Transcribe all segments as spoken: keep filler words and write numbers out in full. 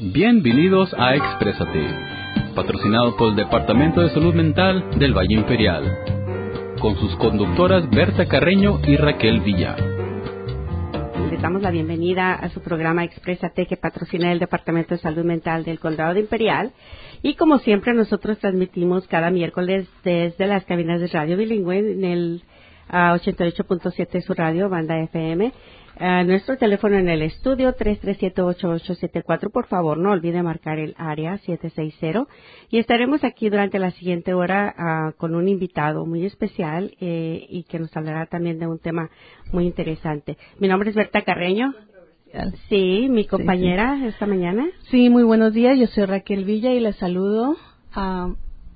Bienvenidos a Exprésate, patrocinado por el Departamento de Salud Mental del Valle Imperial, con sus conductoras Berta Carreño y Raquel Villa. Les damos la bienvenida a su programa Exprésate, que patrocina el Departamento de Salud Mental del Condado de Imperial. Y como siempre, nosotros transmitimos cada miércoles desde las cabinas de radio bilingüe en el uh, ochenta y ocho punto siete su radio, banda F M. Uh, nuestro teléfono en el estudio tres tres siete, ocho ocho siete cuatro. Por favor, no olvide marcar el área siete seis cero. Y estaremos aquí durante la siguiente hora uh, con un invitado muy especial eh, y que nos hablará también de un tema muy interesante. Mi nombre es Berta Carreño. Sí, mi compañera sí, sí. esta mañana. Sí, muy buenos días. Yo soy Raquel Villa y les saludo. Uh,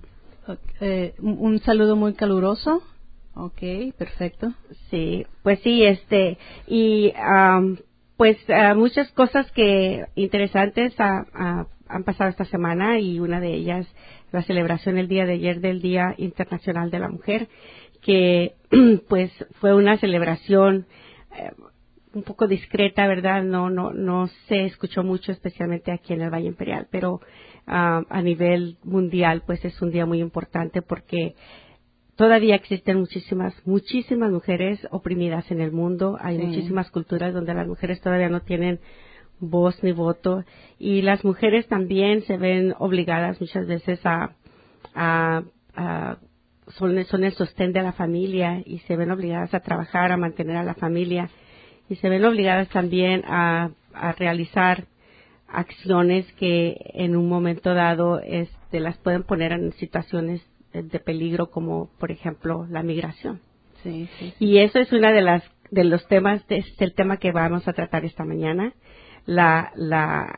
eh, un saludo muy caluroso. Okay, perfecto. Sí, pues sí, este, y um, pues uh, muchas cosas que interesantes uh, uh, han pasado esta semana, y una de ellas la celebración el día de ayer del Día Internacional de la Mujer, que pues fue una celebración uh, un poco discreta, ¿verdad? No, no, no se escuchó mucho, especialmente aquí en el Valle Imperial, pero uh, a nivel mundial, pues es un día muy importante porque todavía existen muchísimas, muchísimas mujeres oprimidas en el mundo. Hay sí. muchísimas culturas donde las mujeres todavía no tienen voz ni voto. Y las mujeres también se ven obligadas muchas veces a, a, a son, son el sostén de la familia, y se ven obligadas a trabajar, a mantener a la familia. Y se ven obligadas también a, a realizar acciones que en un momento dado este, las pueden poner en situaciones de peligro, como por ejemplo la migración. Sí, sí, sí. Y eso es una de las de los temas, de, es el tema que vamos a tratar esta mañana, la la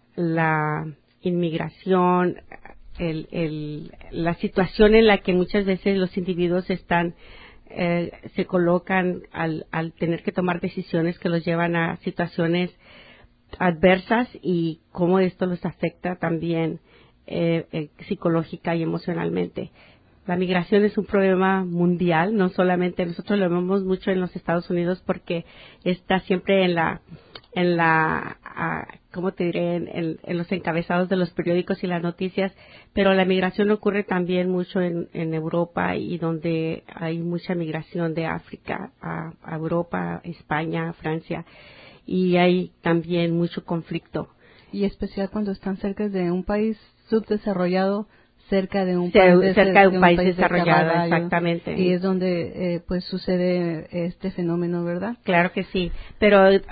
la inmigración, el, el la situación en la que muchas veces los individuos están eh, se colocan al al tener que tomar decisiones que los llevan a situaciones adversas, y cómo esto los afecta también Eh, eh, psicológica y emocionalmente. La migración es un problema mundial, no solamente nosotros lo vemos mucho en los Estados Unidos porque está siempre en la, en la, uh, ¿cómo te diré? En, en, en los encabezados de los periódicos y las noticias, pero la migración ocurre también mucho en, en Europa, y donde hay mucha migración de África a, a Europa, España, Francia, y hay también mucho conflicto. Y especial cuando están cerca de un país subdesarrollado, cerca de un C- país, de, cerca de un, de un país, país desarrollado, de exactamente. Y es donde eh, pues sucede este fenómeno, ¿verdad? Claro que sí, pero eh,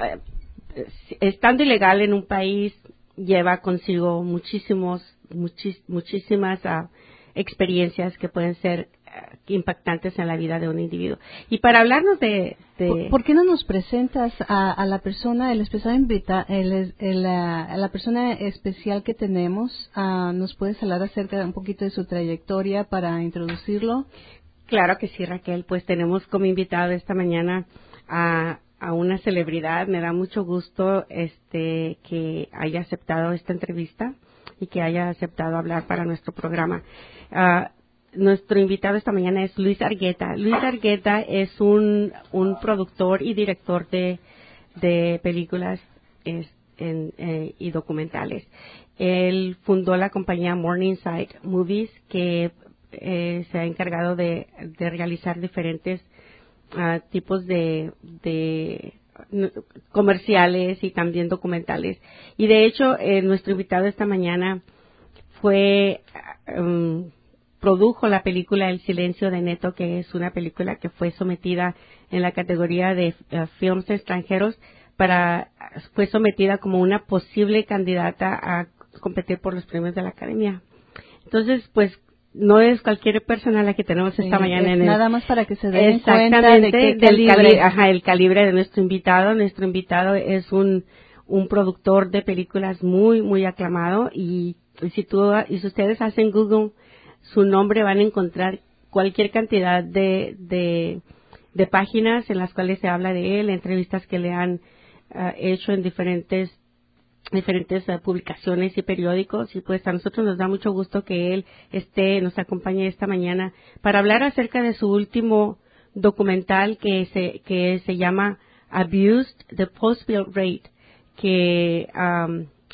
estando ilegal en un país lleva consigo muchísimos, muchis, muchísimas uh, experiencias que pueden ser uh, impactantes en la vida de un individuo. Y para hablarnos de... de ¿Por, ¿Por qué no nos presentas a, a la persona, el especial invita, el, el, la, a la persona especial que tenemos? Uh, ¿Nos puedes hablar acerca de un poquito de su trayectoria para introducirlo? Claro que sí, Raquel. Pues tenemos como invitado esta mañana a, a una celebridad. Me da mucho gusto este que haya aceptado esta entrevista y que haya aceptado hablar para nuestro programa. Uh, Nuestro invitado esta mañana es Luis Argueta. Luis Argueta es un, un productor y director de, de películas es, en, eh, y documentales. Él fundó la compañía Morningside Movies, que eh, se ha encargado de, de realizar diferentes uh, tipos de, de comerciales y también documentales. Y de hecho, eh, nuestro invitado esta mañana fue... Um, produjo la película El silencio de Neto, que es una película que fue sometida en la categoría de uh, films extranjeros, para fue sometida como una posible candidata a competir por los premios de la Academia. Entonces, pues, no es cualquier persona la que tenemos sí, esta mañana en el... Nada más para que se den exactamente, cuenta de qué del calibre. Cali, ajá, el calibre de nuestro invitado. Nuestro invitado es un, un productor de películas muy, muy aclamado, y, y si tú, y si ustedes hacen Google su nombre, van a encontrar cualquier cantidad de, de, de páginas en las cuales se habla de él, entrevistas que le han uh, hecho en diferentes diferentes uh, publicaciones y periódicos. Y pues a nosotros nos da mucho gusto que él esté, nos acompañe esta mañana para hablar acerca de su último documental que se, que se llama Abused, the Post-Bill Rate, que um,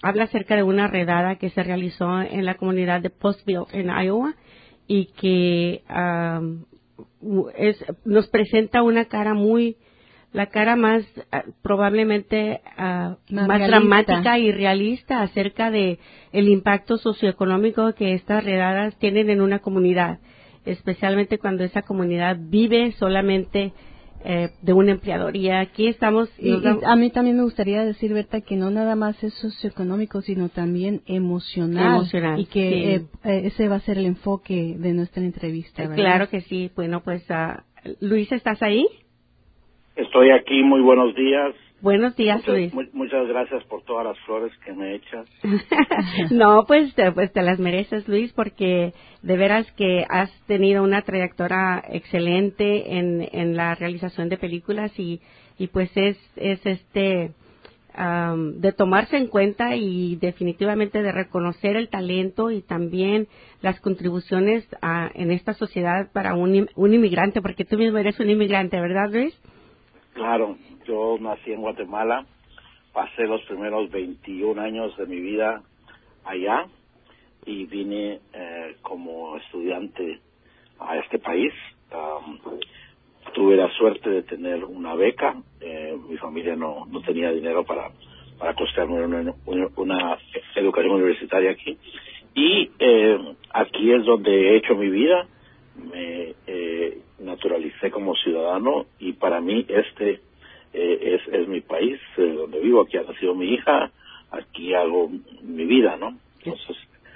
habla acerca de una redada que se realizó en la comunidad de Postville, en Iowa, y que um, es, nos presenta una cara muy, la cara más uh, probablemente uh, más, más dramática y realista acerca de el impacto socioeconómico que estas redadas tienen en una comunidad, especialmente cuando esa comunidad vive solamente eh, de una empleadoría. Aquí estamos. Y, y a mí también me gustaría decir, Berta, que no nada más es socioeconómico, sino también emocional. Emocional. Y que sí. eh, eh, ese va a ser el enfoque de nuestra entrevista, ¿verdad? Claro que sí. Bueno, pues, uh, Luis, ¿estás ahí? Estoy aquí, muy buenos días. Buenos días, muchas, Luis. Mu muchas gracias por todas las flores que me echas. No, pues te, pues te las mereces, Luis, porque de veras que has tenido una trayectoria excelente en, en la realización de películas y, y pues es, es este um, de tomarse en cuenta y definitivamente de reconocer el talento y también las contribuciones a, en esta sociedad para un, un inmigrante, porque tú mismo eres un inmigrante, ¿verdad, Luis? Claro, yo nací en Guatemala, pasé los primeros veintiún años de mi vida allá y vine eh, como estudiante a este país. Um, tuve la suerte de tener una beca, eh, mi familia no, no tenía dinero para, para costearme una, una, una educación universitaria aquí. Y eh, aquí es donde he hecho mi vida, me eh, naturalicé como ciudadano y para mí este eh, es, es mi país, eh, donde vivo. Aquí ha nacido mi hija, aquí hago mi vida, ¿no? Entonces,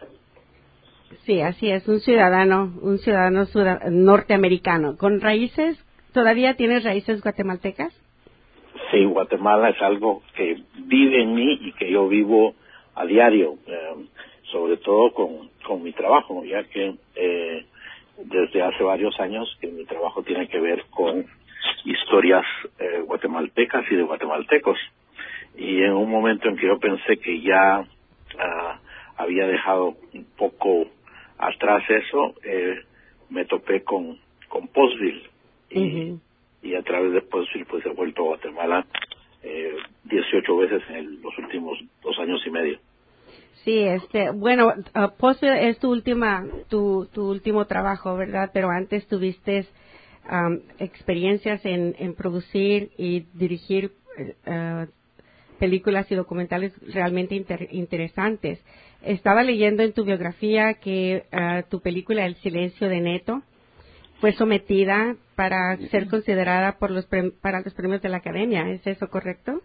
sí, así es, un ciudadano, un ciudadano norteamericano. ¿Con raíces? ¿Todavía tienes raíces guatemaltecas? Sí, Guatemala es algo que vive en mí y que yo vivo a diario, eh, sobre todo con, con mi trabajo, ya que eh, desde hace varios años que mi trabajo tiene que ver con historias eh, guatemaltecas y de guatemaltecos. Y en un momento en que yo pensé que ya uh, había dejado un poco atrás eso, eh, me topé con, con Postville. Y, uh-huh. y a través de Postville pues he vuelto a Guatemala eh, dieciocho veces en el, los últimos dos años y medio. Sí, este, bueno, uh, Postville es tu última, tu, tu último trabajo, ¿verdad? Pero antes tuviste um, experiencias en, en producir y dirigir uh, películas y documentales realmente inter, interesantes. Estaba leyendo en tu biografía que uh, tu película El silencio de Neto fue sometida para ser considerada por los pre, para los premios de la Academia. ¿Es eso correcto?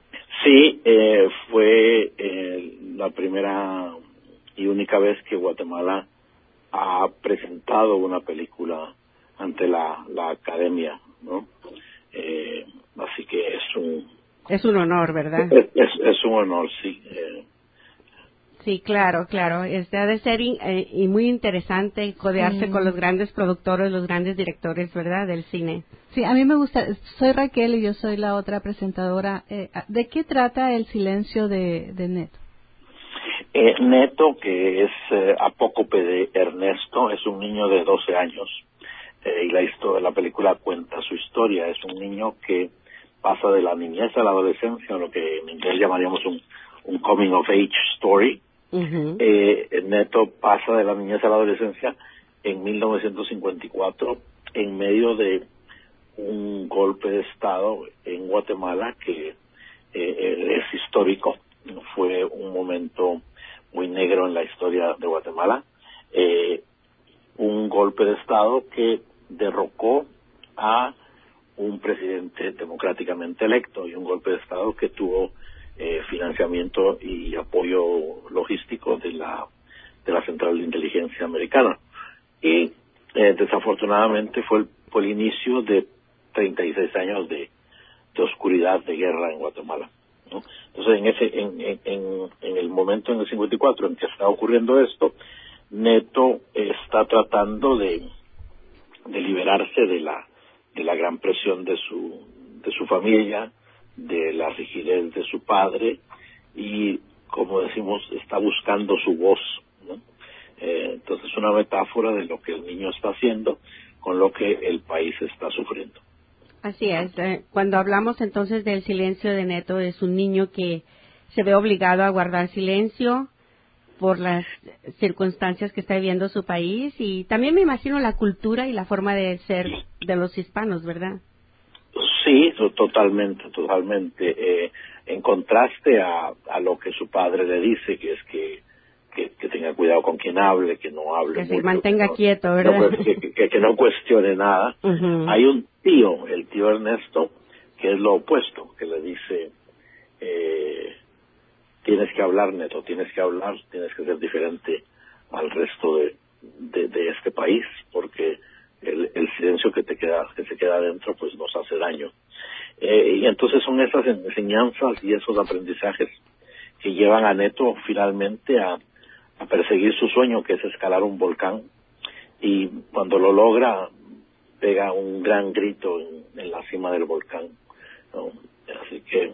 Sí, eh, fue eh, la primera y única vez que Guatemala ha presentado una película ante la, la Academia, ¿no? Eh, así que es un... Es un honor, ¿verdad? Es, es, es un honor, sí. Eh, Sí, claro, claro. Este ha de ser in, eh, y muy interesante codearse sí. con los grandes productores, los grandes directores, ¿verdad?, del cine. Sí, a mí me gusta. Soy Raquel y yo soy la otra presentadora. Eh, ¿De qué trata El silencio de, de Neto? Eh, Neto, que es eh, apócope de Ernesto, es un niño de doce años eh, y la historia, la película cuenta su historia. Es un niño que pasa de la niñez a la adolescencia, lo que en inglés llamaríamos un, un coming of age story. Uh-huh. eh, Neto pasa de la niñez a la adolescencia en mil novecientos cincuenta y cuatro en medio de un golpe de Estado en Guatemala que eh, es histórico. Fue un momento muy negro en la historia de Guatemala. Eh, un golpe de Estado que derrocó a un presidente democráticamente electo y un golpe de Estado que tuvo eh, financiamiento y apoyo logístico de la de la Central de Inteligencia Americana. Y eh, desafortunadamente fue el, fue el inicio de treinta y seis años de, de oscuridad, de guerra en Guatemala, ¿no? Entonces, en ese en, en, en, en el momento, en el cincuenta y cuatro, en que está ocurriendo esto, Neto está tratando de, de liberarse de la de la gran presión de su de su familia, de la rigidez de su padre y, como decimos, está buscando su voz, ¿no? Eh, entonces es una metáfora de lo que el niño está haciendo con lo que el país está sufriendo. Así es. Eh, cuando hablamos entonces del silencio de Neto, es un niño que se ve obligado a guardar silencio por las circunstancias que está viviendo su país y también me imagino la cultura y la forma de ser de los hispanos, ¿verdad? Sí, totalmente, totalmente. Eh, en contraste a, a lo que su padre le dice, que es que, que, que tenga cuidado con quien hable, que no hable que mucho. se mantenga que no, quieto, ¿verdad? No, que, que, que no cuestione nada. Uh-huh. Hay un tío, el tío Ernesto, que es lo opuesto, que le dice, eh, tienes que hablar, Neto, tienes que hablar, tienes que ser diferente al resto de, de, de este país, porque el, el silencio que te queda, que se queda adentro, pues nos hace daño. Eh, y entonces son esas enseñanzas y esos aprendizajes que llevan a Neto finalmente a, a perseguir su sueño, que es escalar un volcán, y cuando lo logra, pega un gran grito en, en la cima del volcán, ¿no? Así que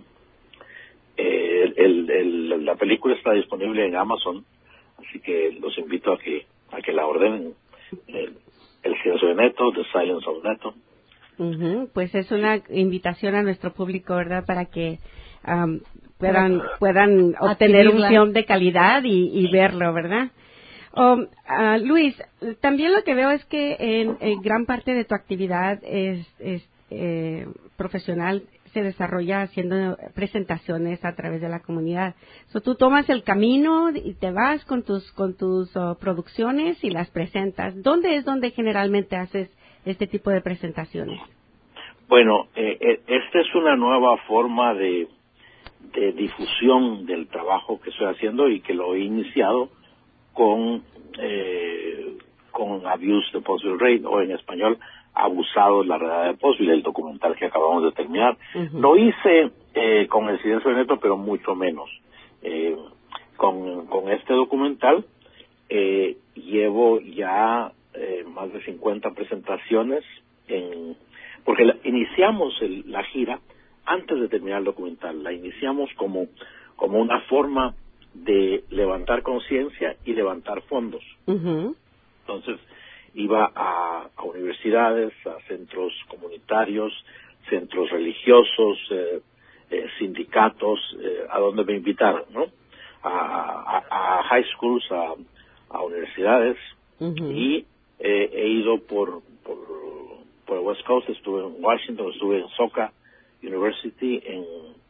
eh, el, el, la película está disponible en Amazon, así que los invito a que a que la ordenen. El, el silencio de Neto, The Silence of Neto. Uh-huh. Pues es una invitación a nuestro público, ¿verdad? Para que um, puedan puedan obtener un film de calidad y, y verlo, ¿verdad? Um, uh, Luis, también lo que veo es que en, en gran parte de tu actividad es, es eh, profesional se desarrolla haciendo presentaciones a través de la comunidad. So, tú tomas el camino y te vas con tus con tus uh, producciones y las presentas. ¿Dónde es donde generalmente haces este tipo de presentaciones? Bueno, eh, eh, esta es una nueva forma de, de difusión del trabajo que estoy haciendo y que lo he iniciado con eh, con Abuse de Postville Raid, o en español, Abusado de la Redada de Postville, el documental que acabamos de terminar. Uh-huh. Lo hice eh, con El silencio de Neto, pero mucho menos. Eh, con, con este documental eh, llevo ya eh, más de cincuenta presentaciones, en, porque la, iniciamos el, la gira antes de terminar el documental. La iniciamos como, como una forma de levantar conciencia y levantar fondos. Uh-huh. Entonces, iba a, a universidades, a centros comunitarios, centros religiosos, eh, eh, sindicatos, eh, a donde me invitaron, ¿no? A, a, a high schools, a, a universidades, uh-huh. y eh, he ido por, por por West Coast, estuve en Washington, estuve en Soka University, en,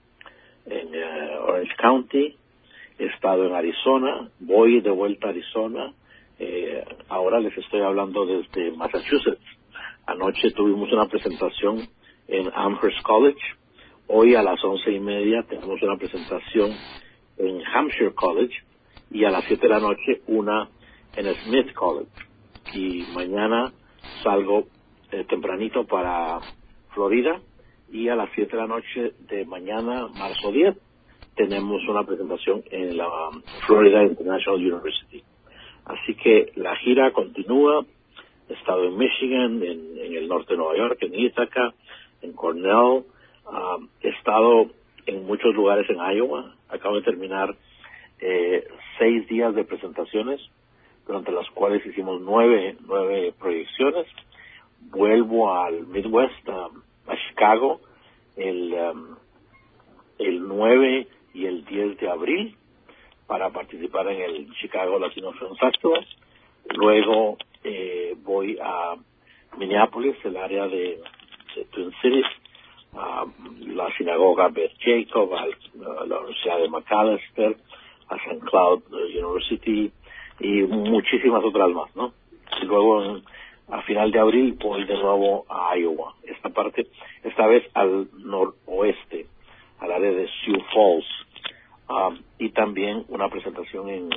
en uh, Orange County, he estado en Arizona, voy de vuelta a Arizona. Eh, ahora les estoy hablando desde Massachusetts. Anoche tuvimos una presentación en Amherst College. Hoy a las once y media tenemos una presentación en Hampshire College y a las siete de la noche una en Smith College. Y mañana salgo eh, tempranito para Florida y a las siete de la noche de mañana, marzo diez, tenemos una presentación en la um, Florida International University. Así que la gira continúa. He estado en Michigan, en, en el norte de Nueva York, en Ithaca, en Cornell. Uh, he estado en muchos lugares en Iowa. Acabo de terminar eh, seis días de presentaciones, durante las cuales hicimos nueve, nueve proyecciones. Vuelvo al Midwest, a, a Chicago, el, um, el nueve y el diez de abril, para participar en el Chicago Latino Film Festival. Luego eh, voy a Minneapolis, el área de, de Twin Cities, a la sinagoga Beth Jacob, a la Universidad de Macalester, a Saint Cloud University y muchísimas otras más, ¿no? Y luego en, a final de abril voy de nuevo a Iowa, esta parte, esta vez al noroeste, al área de Sioux Falls. Um, y también una presentación en,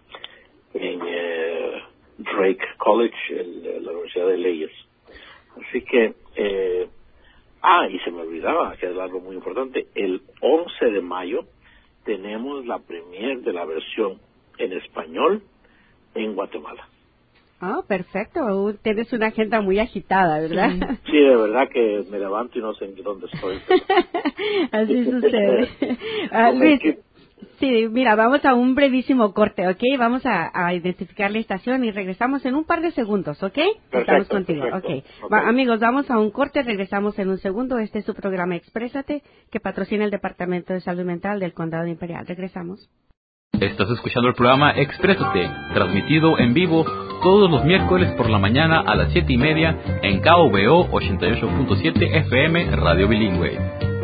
en eh, Drake College, el, la Universidad de Leyes. Así que, eh, ah, y se me olvidaba, que es algo muy importante, el once de mayo tenemos la premier de la versión en español en Guatemala. Ah, oh, perfecto. Tienes una agenda muy agitada, ¿verdad? Sí. Sí, de verdad que me levanto y no sé en dónde estoy. Así sucede. uh, Luis, Sí, mira, vamos a un brevísimo corte, ¿ok? Vamos a, a identificar la estación y regresamos en un par de segundos, ¿ok? Perfecto, Estamos contigo, perfecto. okay. ok. Va, amigos, vamos a un corte, regresamos en un segundo. Este es su programa Exprésate, que patrocina el Departamento de Salud Mental del Condado de Imperial. Regresamos. Estás escuchando el programa Exprésate, transmitido en vivo todos los miércoles por la mañana a las siete y media en K V O ochenta y ocho punto siete F M Radio Bilingüe.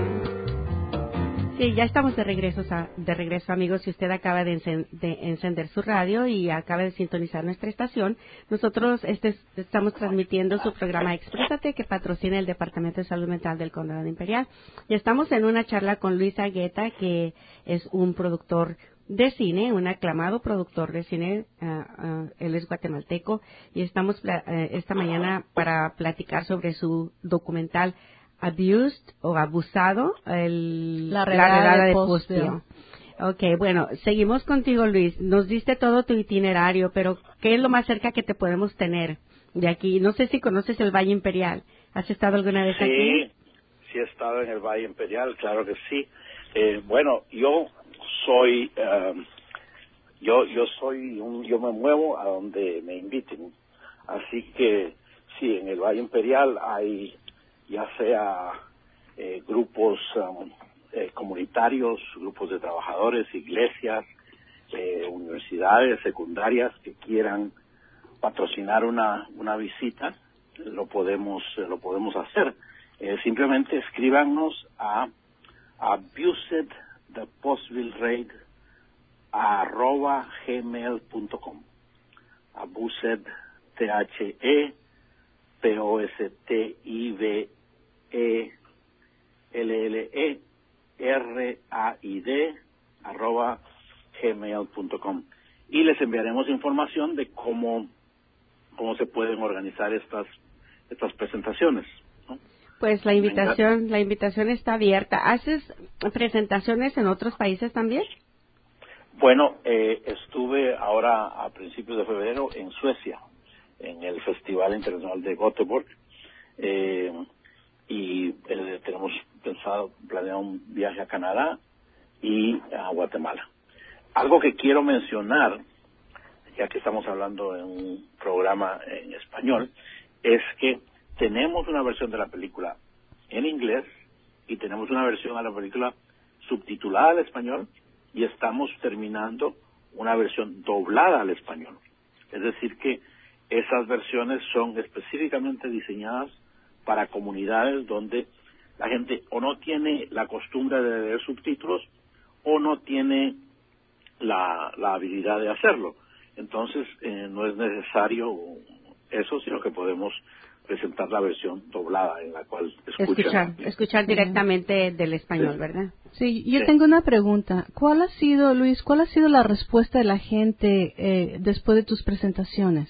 Sí, ya estamos de regreso, de regreso, amigos. Si usted acaba de, encen, de encender su radio y acaba de sintonizar nuestra estación, nosotros este, estamos transmitiendo su programa Exprésate, que patrocina el Departamento de Salud Mental del Condado de Imperial. Y estamos en una charla con Luis Agueta, que es un productor de cine, un aclamado productor de cine. Uh, uh, él es guatemalteco y estamos uh, esta mañana para platicar sobre su documental Abused o Abusado, el, la redada de, de Postville. Ok, bueno, seguimos contigo, Luis. Nos diste todo tu itinerario, pero ¿qué es lo más cerca que te podemos tener de aquí? No sé si conoces el Valle Imperial. ¿Has estado alguna vez sí, aquí? Sí, sí he estado en el Valle Imperial, claro que sí. Eh, bueno, yo soy, um, yo yo soy, un, yo me muevo a donde me inviten. Así que sí, en el Valle Imperial hay ya sea eh, grupos um, eh, comunitarios, grupos de trabajadores, iglesias, eh, universidades secundarias que quieran patrocinar una una visita, lo podemos lo podemos hacer. Eh, simplemente escríbanos a abused the postville raid arroba gmail punto com. Abused, T H E P O S T I V E L L E R A I D arroba gmail punto com, y les enviaremos información de cómo cómo se pueden organizar estas estas presentaciones, ¿no? Pues la invitación la invitación está abierta. ¿Haces presentaciones en otros países también? Bueno, eh, estuve ahora a principios de febrero en Suecia, en el Festival Internacional de Göteborg, eh, y eh, tenemos pensado, planeado un viaje a Canadá y a Guatemala. Algo que quiero mencionar, ya que estamos hablando en un programa en español, es que tenemos una versión de la película en inglés y tenemos una versión de la película subtitulada al español, y estamos terminando una versión doblada al español. Es decir que esas versiones son específicamente diseñadas para comunidades donde la gente o no tiene la costumbre de leer subtítulos o no tiene la, la habilidad de hacerlo. Entonces eh, no es necesario eso, sino que podemos presentar la versión doblada en la cual escuchan. Escuchar, escuchar directamente uh-huh. del español, sí. ¿verdad? Sí, yo sí. tengo una pregunta. ¿Cuál ha sido, Luis, cuál ha sido la respuesta de la gente eh, después de tus presentaciones?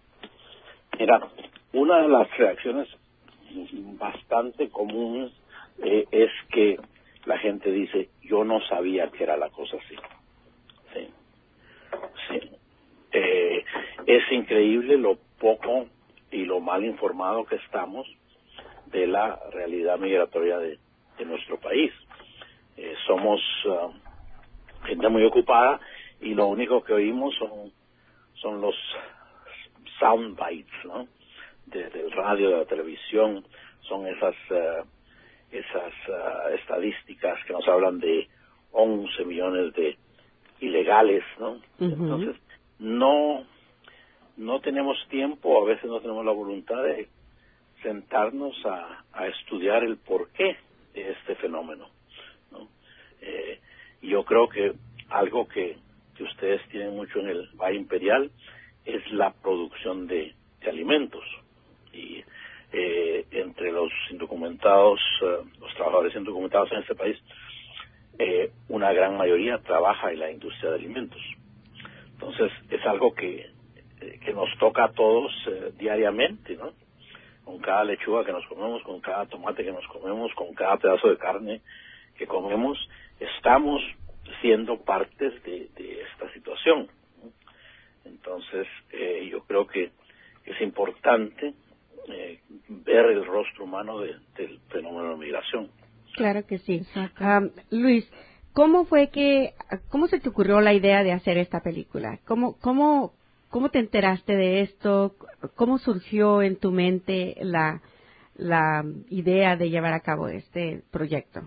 Mira, una de las reacciones bastante común eh, es que la gente dice, yo no sabía que era la cosa así. Sí, sí. Eh, es increíble lo poco y lo mal informado que estamos de la realidad migratoria de, de nuestro país. Eh, somos uh, gente muy ocupada y lo único que oímos son son los sound bites, ¿no? De, del radio, de la televisión, son esas uh, esas uh, estadísticas que nos hablan de once millones de ilegales, ¿no? Uh-huh. Entonces, no no tenemos tiempo, a veces no tenemos la voluntad de sentarnos a, a estudiar el porqué de este fenómeno, ¿no? Eh, yo creo que algo que, que ustedes tienen mucho en el Valle Imperial es la producción de, de alimentos, y eh, entre los indocumentados, uh, los trabajadores indocumentados en este país, eh, una gran mayoría trabaja en la industria de alimentos. Entonces es algo que, eh, que nos toca a todos eh, diariamente, ¿no? Con cada lechuga que nos comemos, con cada tomate que nos comemos, con cada pedazo de carne que comemos, estamos siendo partes de, de esta situación, ¿no? Entonces eh, yo creo que es importante eh, ver el rostro humano de, del fenómeno de migración. Claro que sí. Um, Luis, ¿cómo fue que, cómo se te ocurrió la idea de hacer esta película? ¿Cómo, cómo, cómo te enteraste de esto? ¿Cómo surgió en tu mente la, la idea de llevar a cabo este proyecto?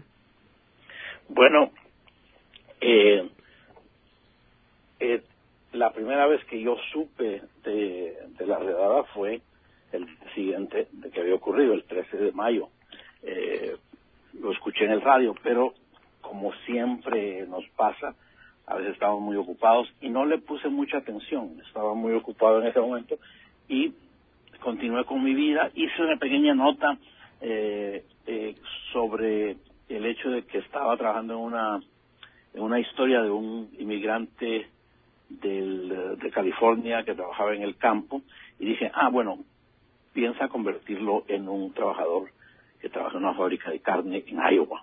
Bueno, eh, eh, la primera vez que yo supe de, de la redada fue el siguiente de que había ocurrido, el trece de mayo. Eh, lo escuché en el radio, pero como siempre nos pasa, a veces estamos muy ocupados y no le puse mucha atención. Estaba muy ocupado en ese momento y continué con mi vida. Hice una pequeña nota eh, eh, sobre el hecho de que estaba trabajando en una en una historia de un inmigrante del, de California que trabajaba en el campo, y dije, ah, bueno, piensa convertirlo en un trabajador que trabaja en una fábrica de carne en Iowa.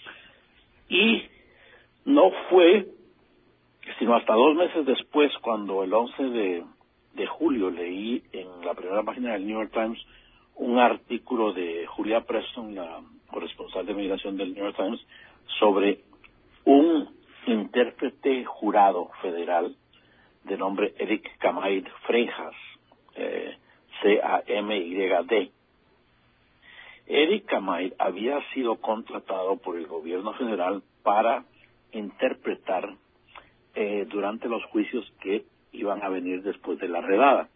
Y no fue sino hasta dos meses después, cuando el once de, de julio leí en la primera página del New York Times un artículo de Julia Preston, la corresponsal de migración del New York Times, sobre un intérprete jurado federal de nombre Eric Camaid Freijas, eh, C A M Y D. Eric Camaid había sido contratado por el gobierno federal para interpretar eh, durante los juicios que iban a venir después de la redada.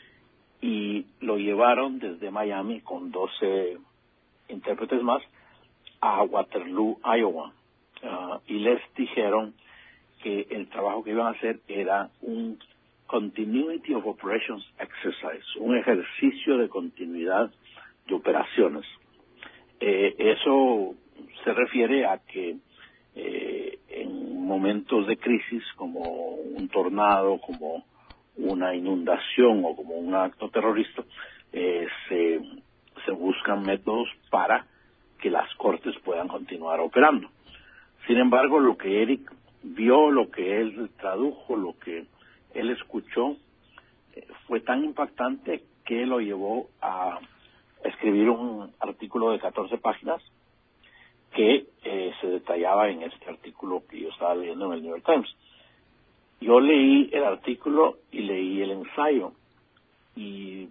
Y lo llevaron desde Miami con doce intérpretes más a Waterloo, Iowa. Uh, y les dijeron que el trabajo que iban a hacer era un Continuity of Operations Exercise, un ejercicio de continuidad de operaciones. Eh, eso se refiere a que eh, en momentos de crisis, como un tornado, como una inundación o como un acto terrorista, eh, se, se buscan métodos para que las cortes puedan continuar operando. Sin embargo, lo que Eric vio, lo que él tradujo, lo que él escuchó, eh, fue tan impactante que lo llevó a escribir un artículo de catorce páginas que eh, se detallaba en este artículo que yo estaba leyendo en el New York Times. Yo leí el artículo y leí el ensayo, y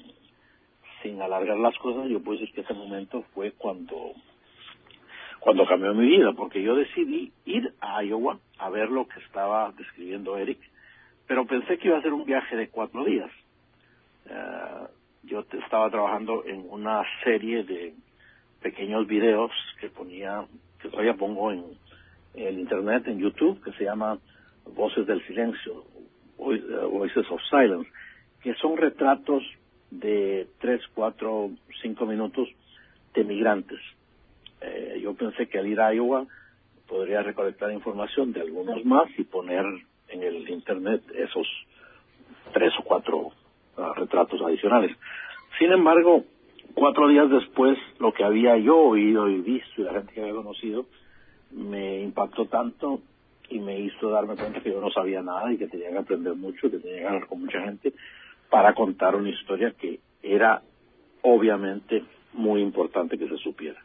sin alargar las cosas, yo puedo decir que ese momento fue cuando cuando cambió mi vida, porque yo decidí ir a Iowa a ver lo que estaba describiendo Eric, pero pensé que iba a ser un viaje de cuatro días. Uh, yo te estaba trabajando en una serie de pequeños videos que ponía, que todavía pongo en, en internet, en YouTube, que se llama Voces del Silencio, Voices of Silence, que son retratos de tres, cuatro, cinco minutos de migrantes. Eh, yo pensé que al ir a Iowa podría recolectar información de algunos más y poner en el internet esos tres o cuatro uh, retratos adicionales. Sin embargo, cuatro días después, lo que había yo oído y visto y la gente que había conocido me impactó tanto y me hizo darme cuenta que yo no sabía nada y que tenía que aprender mucho, que tenía que hablar con mucha gente para contar una historia que era obviamente muy importante que se supiera.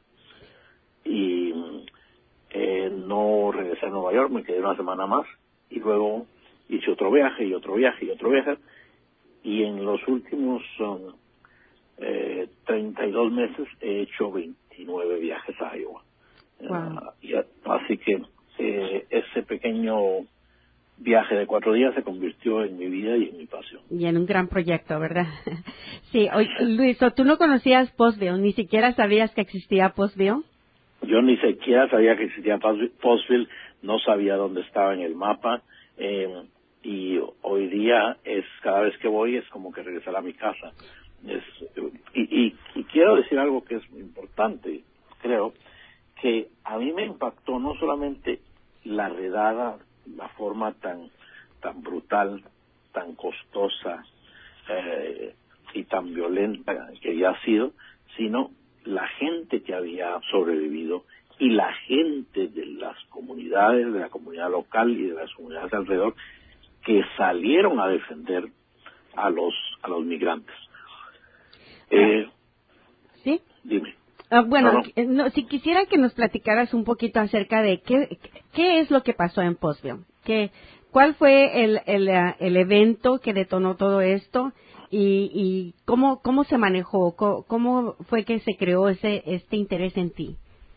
Y eh, no regresé a Nueva York, me quedé una semana más y luego hice otro viaje y otro viaje y otro viaje, y en los últimos um, eh, treinta y dos meses he hecho veintinueve viajes a Iowa. Wow. Uh, y, así que eh, ese pequeño viaje de cuatro días se convirtió en mi vida y en mi pasión. Y en un gran proyecto, ¿verdad? Sí, oye, Luis, ¿tú no conocías Postville? ¿Ni siquiera sabías que existía Postville? Yo ni siquiera sabía que existía Postville, no sabía dónde estaba en el mapa, eh, y hoy día es, cada vez que voy es como que regresar a mi casa. Es, y, y, y quiero decir algo que es muy importante, creo, que a mí me impactó no solamente la redada, la forma tan tan brutal, tan costosa eh, y tan violenta que había sido, sino la gente que había sobrevivido y la gente de las comunidades, de la comunidad local y de las comunidades alrededor, que salieron a defender a los a los migrantes. Eh, ¿Sí? Dime. Uh, bueno, no, no. No, si quisiera que nos platicaras un poquito acerca de qué, qué es lo que pasó en Postville. ¿Qué, ¿Cuál fue el, el, uh, el evento que detonó todo esto y, y cómo, cómo se manejó? ¿Cómo, ¿Cómo fue que se creó ese este interés en ti?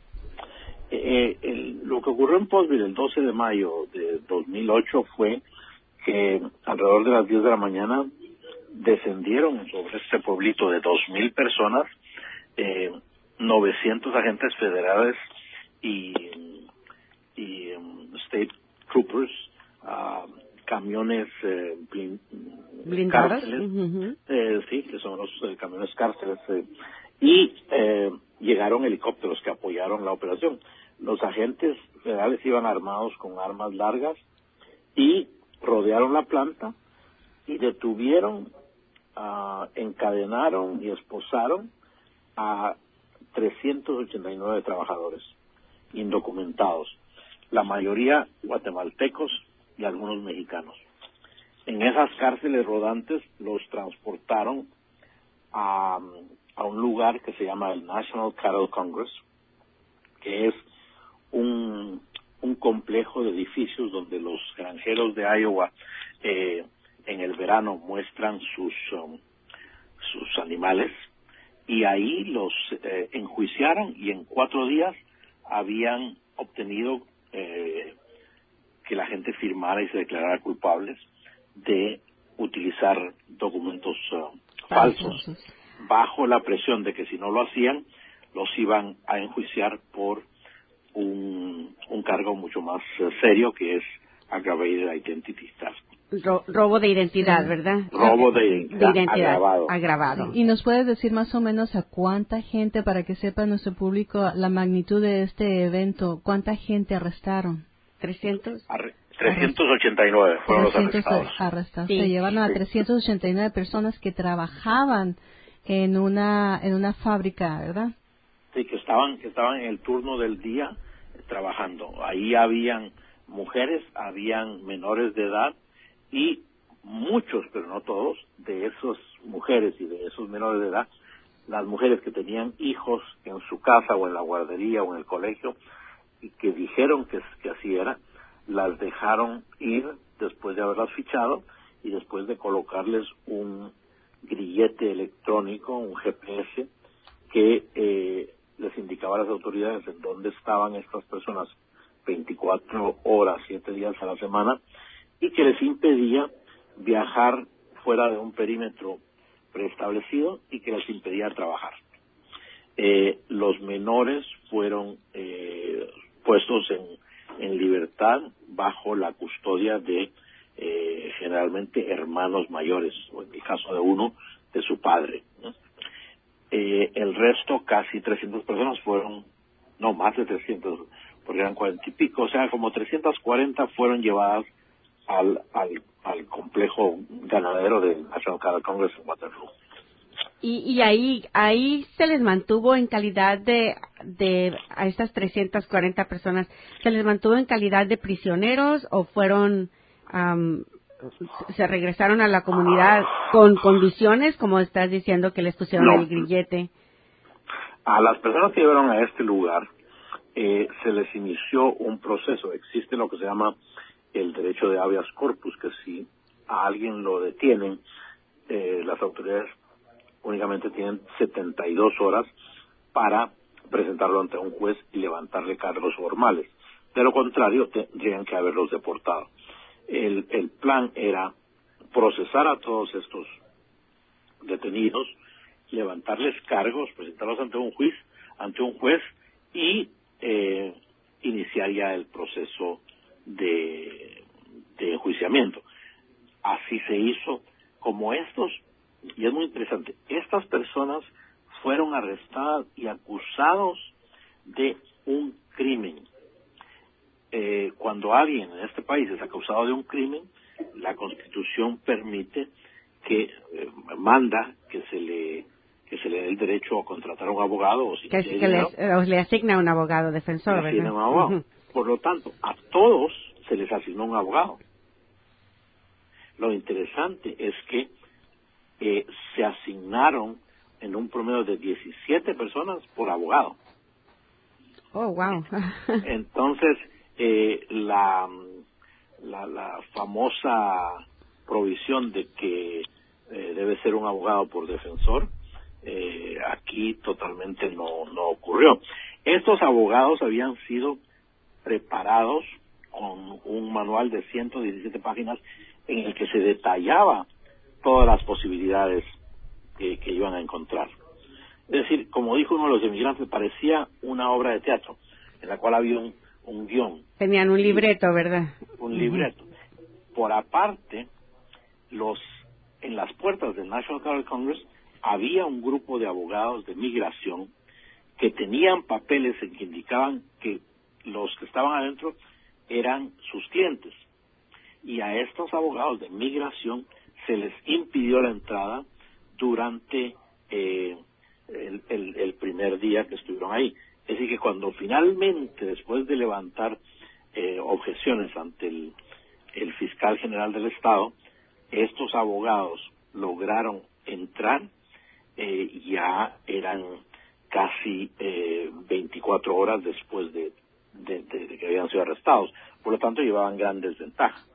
Eh, el, lo que ocurrió en Postville el doce de mayo de dos mil ocho fue que alrededor de las diez de la mañana descendieron sobre este pueblito de dos mil personas, eh, novecientos agentes federales y, y um, state troopers, uh, camiones eh, blin, blindados, cárceles, uh-huh. eh, sí, que son los eh, camiones cárceles, eh, y eh, llegaron helicópteros que apoyaron la operación. Los agentes federales iban armados con armas largas y rodearon la planta y detuvieron, uh, encadenaron y esposaron a trescientos ochenta y nueve trabajadores indocumentados, la mayoría guatemaltecos y algunos mexicanos. En esas cárceles rodantes los transportaron a, a un lugar que se llama el National Cattle Congress, que es un, un complejo de edificios donde los granjeros de Iowa eh, en el verano muestran sus, um, sus animales, y ahí los eh, enjuiciaron y en cuatro días habían obtenido eh, que la gente firmara y se declarara culpables de utilizar documentos uh, falsos, bajo la presión de que si no lo hacían, los iban a enjuiciar por un, un cargo mucho más uh, serio, que es aggravated identity theft. Ro- robo de identidad, ¿verdad? Robo de identidad, de identidad agravado. agravado. ¿Y nos puedes decir más o menos a cuánta gente, para que sepa nuestro público la magnitud de este evento, cuánta gente arrestaron? ¿trescientos? Arre- trescientos ochenta y nueve fueron los arrestados. arrestados. Sí. Se llevaron a Sí. trescientas ochenta y nueve personas que trabajaban en una en una fábrica, ¿verdad? Sí, que estaban que estaban en el turno del día eh, trabajando. Ahí habían mujeres, habían menores de edad, y muchos, pero no todos, de esas mujeres y de esos menores de edad, las mujeres que tenían hijos en su casa o en la guardería o en el colegio y que dijeron que, que así era, las dejaron ir después de haberlas fichado y después de colocarles un grillete electrónico, un G P S, que eh, les indicaba a las autoridades en dónde estaban estas personas veinticuatro horas, siete días a la semana, y que les impedía viajar fuera de un perímetro preestablecido y que les impedía trabajar. Eh, los menores fueron eh, puestos en, en libertad bajo la custodia de eh, generalmente hermanos mayores, o en el caso de uno, de su padre, ¿no? Eh, el resto, casi trescientas personas fueron, no, más de trescientas, porque eran cuarenta y pico, o sea, como trescientas cuarenta fueron llevadas al, al, al complejo ganadero del National Cattle Congress en Waterloo. Y, y ahí ahí se les mantuvo en calidad de, de, a estas trescientas cuarenta personas, ¿se les mantuvo en calidad de prisioneros o fueron, um, se regresaron a la comunidad con condiciones, como estás diciendo, que les pusieron No. el grillete? A las personas que llegaron a este lugar eh, se les inició un proceso. Existe lo que se llama el derecho de habeas corpus, que si a alguien lo detienen, eh, las autoridades únicamente tienen setenta y dos horas para presentarlo ante un juez y levantarle cargos formales. De lo contrario, tendrían que haberlos deportado. El, el plan era procesar a todos estos detenidos, levantarles cargos, presentarlos ante un juez, ante un juez y eh, iniciar ya el proceso de, de enjuiciamiento. Así se hizo. Como estos, y es muy interesante, estas personas fueron arrestadas y acusados de un crimen. Eh, cuando alguien en este país es acusado de un crimen, la Constitución permite que eh, manda que se le que se le dé el derecho a contratar a un abogado o si Que, quiere que dinero, les, eh, le asigna un abogado defensor, le ¿verdad? asigna un abogado. Uh-huh. Por lo tanto, a todos se les asignó un abogado. Lo interesante es que eh, se asignaron en un promedio de diecisiete personas por abogado. Oh, wow. Entonces, eh, la, la, la famosa provisión de que eh, debe ser un abogado por defensor, eh, aquí totalmente no, no ocurrió. Estos abogados habían sido preparados con un manual de ciento diecisiete páginas en el que se detallaba todas las posibilidades que, que iban a encontrar. Es decir, como dijo uno de los inmigrantes, parecía una obra de teatro en la cual había un, un guión. Tenían un libreto, ¿verdad? Un libreto. Uh-huh. Por aparte, los en las puertas del National Cavalry Congress había un grupo de abogados de migración que tenían papeles en que indicaban que los que estaban adentro eran sus clientes. Y a estos abogados de migración se les impidió la entrada durante eh, el, el, el primer día que estuvieron ahí. Es decir, que cuando finalmente, después de levantar eh, objeciones ante el, el fiscal general del Estado, estos abogados lograron entrar, eh, ya eran casi eh, veinticuatro horas después de, de, de, de que habían sido arrestados. Por lo tanto, llevaban gran desventaja.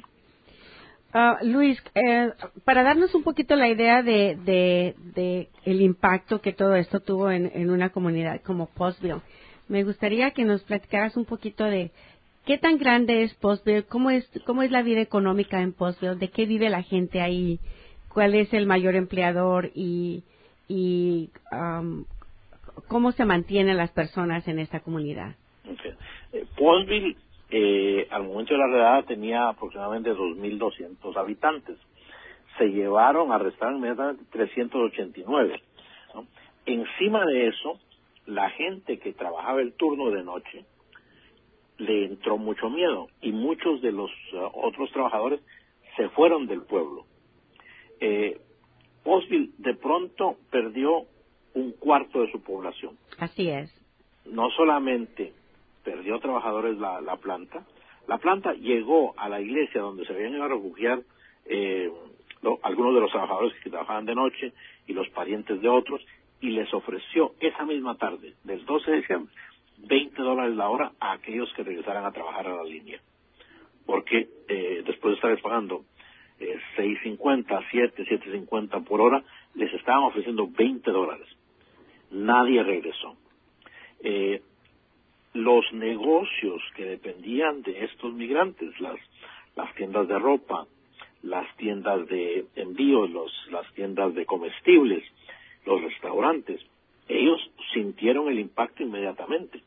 Uh, Luis, eh, para darnos un poquito la idea de, de, de el impacto que todo esto tuvo en, en una comunidad como Postville, me gustaría que nos platicaras un poquito de qué tan grande es Postville, cómo es, cómo es la vida económica en Postville, de qué vive la gente ahí, cuál es el mayor empleador y, y um, cómo se mantienen las personas en esta comunidad. Okay. Eh, Postville Eh, al momento de la redada tenía aproximadamente dos mil doscientos habitantes. Se llevaron, arrestaron inmediatamente trescientos ochenta y nueve, ¿no? Encima de eso, la gente que trabajaba el turno de noche le entró mucho miedo y muchos de los uh, otros trabajadores se fueron del pueblo. Eh, Postville de pronto perdió un cuarto de su población. Así es. No solamente perdió trabajadores la, la planta, la planta llegó a la iglesia donde se habían ido a refugiar eh, lo, algunos de los trabajadores que trabajaban de noche y los parientes de otros, y les ofreció esa misma tarde, del doce de diciembre, veinte dólares la hora a aquellos que regresaran a trabajar a la línea. Porque eh, después de estarles pagando eh, seis cincuenta, siete, siete cincuenta por hora, les estaban ofreciendo veinte dólares. Nadie regresó. Eh, los negocios que dependían de estos migrantes, las las tiendas de ropa, las tiendas de envíos, los, las tiendas de comestibles, los restaurantes, ellos sintieron el impacto inmediatamente.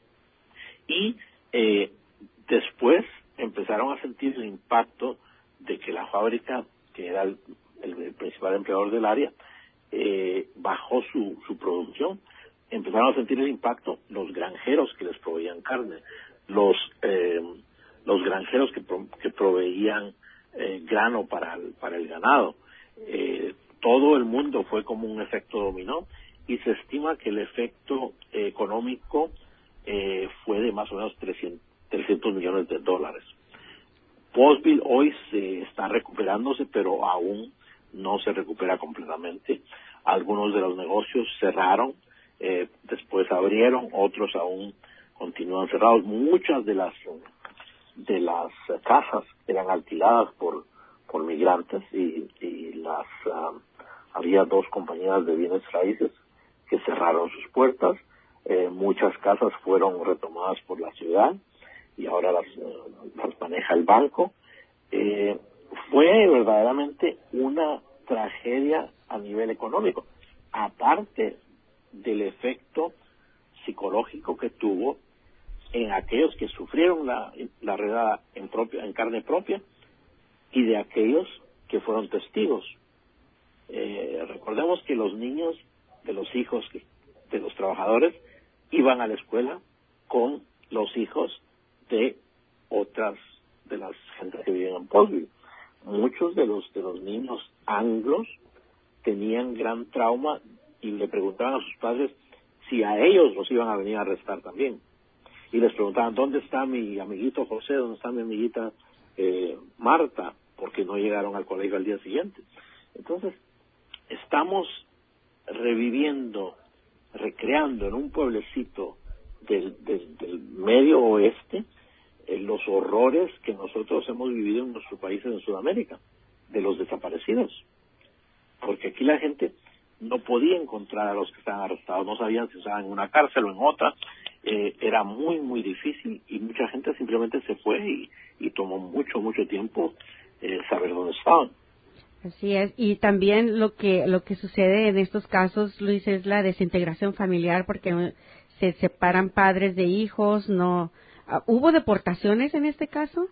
Y eh, después empezaron a sentir el impacto de que la fábrica, que era el, el, el principal empleador del área, eh, bajó su, su producción. Empezaron a sentir el impacto los granjeros que les proveían carne, los eh, los granjeros que, pro, que proveían eh, grano para el, para el ganado. Eh, todo el mundo fue como un efecto dominó y se estima que el efecto eh, económico eh, fue de más o menos trescientos millones de dólares. Postville hoy se está recuperándose, pero aún no se recupera completamente. Algunos de los negocios cerraron. Eh, después abrieron, otros aún continúan cerrados. Muchas de las de las casas eran alquiladas por por migrantes y, y las uh, había dos compañías de bienes raíces que cerraron sus puertas. Eh, muchas casas fueron retomadas por la ciudad y ahora las, uh, las maneja el banco. Eh, fue verdaderamente una tragedia a nivel económico, aparte del efecto psicológico que tuvo en aquellos que sufrieron la, la redada en, propia, en carne propia y de aquellos que fueron testigos. Eh, recordemos que los niños de los hijos de los trabajadores iban a la escuela con los hijos de otras de las gentes que vivían en Postville. Muchos de los de los niños anglos tenían gran trauma y le preguntaban a sus padres si a ellos los iban a venir a arrestar también. Y les preguntaban, ¿dónde está mi amiguito José? ¿Dónde está mi amiguita eh, Marta? Porque no llegaron al colegio al día siguiente. Entonces, estamos reviviendo, recreando en un pueblecito del, del, del medio oeste eh, los horrores que nosotros hemos vivido en nuestros países en Sudamérica, de los desaparecidos. Porque aquí la gente no podía encontrar a los que estaban arrestados, no sabían si estaban en una cárcel o en otra, eh, era muy, muy difícil y mucha gente simplemente se fue y, y tomó mucho, mucho tiempo eh, saber dónde estaban. Así es, y también lo que lo que sucede en estos casos, Luis, es la desintegración familiar, porque se separan padres de hijos, no. ¿Hubo deportaciones en este caso?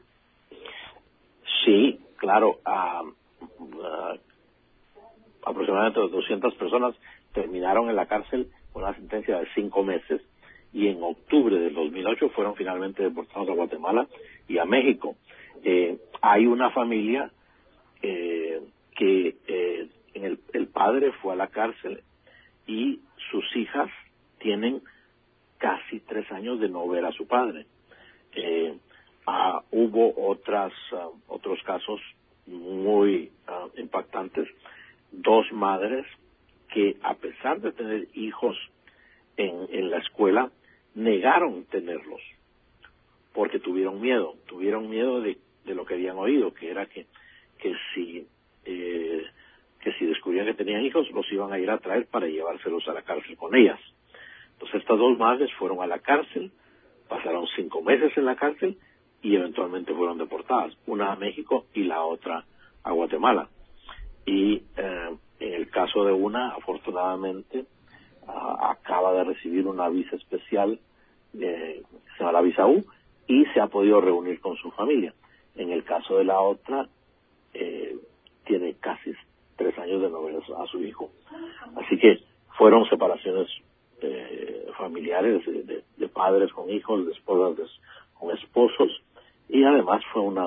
Sí, claro, uh, uh, aproximadamente doscientas personas terminaron en la cárcel con una sentencia de cinco meses y en octubre del dos mil ocho fueron finalmente deportados a Guatemala y a México. Eh, hay una familia eh, que eh, en el, el padre fue a la cárcel y sus hijas tienen casi tres años de no ver a su padre. Eh, ah, hubo otras uh, otros casos muy uh, impactantes. Dos madres que, a pesar de tener hijos en, en la escuela, negaron tenerlos porque tuvieron miedo, tuvieron miedo de, de lo que habían oído, que era que, que si eh, que si descubrían que tenían hijos, los iban a ir a traer para llevárselos a la cárcel con ellas. Entonces estas dos madres fueron a la cárcel, pasaron cinco meses en la cárcel y eventualmente fueron deportadas, una a México y la otra a Guatemala. Y eh, en el caso de una, afortunadamente, uh, acaba de recibir una visa especial, eh, se llama la visa U, y se ha podido reunir con su familia. En el caso de la otra, eh, tiene casi tres años de no ver a su hijo. Así que fueron separaciones eh, familiares de, de, de padres con hijos, de esposas de, con esposos, y además fue una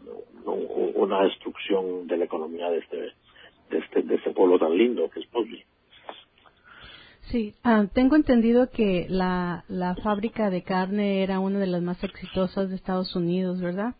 una destrucción de la economía de este de este, de este pueblo tan lindo que es Posby. Sí, uh, tengo entendido que la, la fábrica de carne era una de las más exitosas de Estados Unidos, ¿verdad?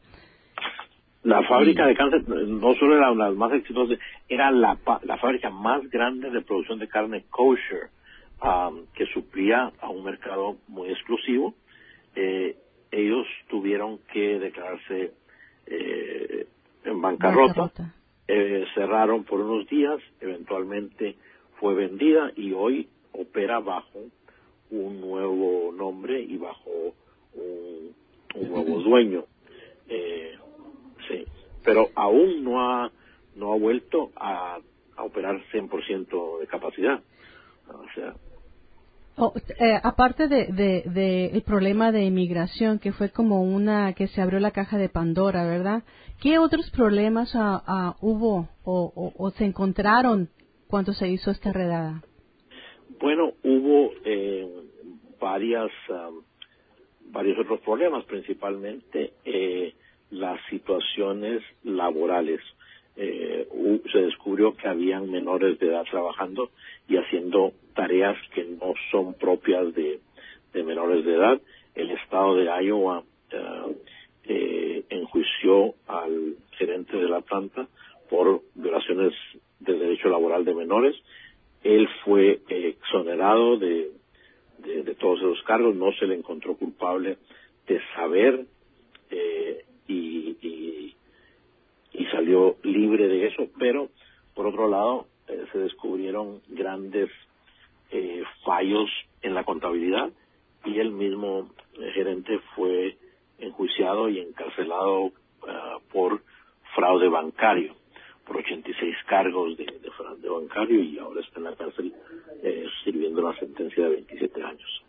La fábrica de carne no solo era una de las más exitosas, era la, la fábrica más grande de producción de carne kosher, um, que suplía a un mercado muy exclusivo. Eh, ellos tuvieron que declararse eh, en bancarrota, bancarrota. Eh, cerraron por unos días, eventualmente fue vendida y hoy opera bajo un nuevo nombre y bajo un, un nuevo dueño. Eh, sí, pero aún no ha no ha vuelto a, a operar cien por ciento de capacidad. O sea, Oh, eh, aparte de, de, de el problema de inmigración, que fue como una que se abrió la caja de Pandora, ¿verdad? ¿Qué otros problemas uh, uh, hubo o, o, o se encontraron cuando se hizo esta redada? Bueno, hubo eh, varias um, varios otros problemas, principalmente eh, las situaciones laborales. Eh, se descubrió que habían menores de edad trabajando y haciendo tareas que no son propias de, de menores de edad. El estado de Iowa eh, eh, enjuició al gerente de la planta por violaciones del derecho laboral de menores. Él fue eh, exonerado de, de, de todos esos cargos, no se le encontró culpable de saber eh, y, y y salió libre de eso, pero por otro lado eh, se descubrieron grandes eh, fallos en la contabilidad y el mismo eh, gerente fue enjuiciado y encarcelado uh, por fraude bancario, por ochenta y seis cargos de, de fraude bancario, y ahora está en la cárcel eh, sirviendo una sentencia de veintisiete años.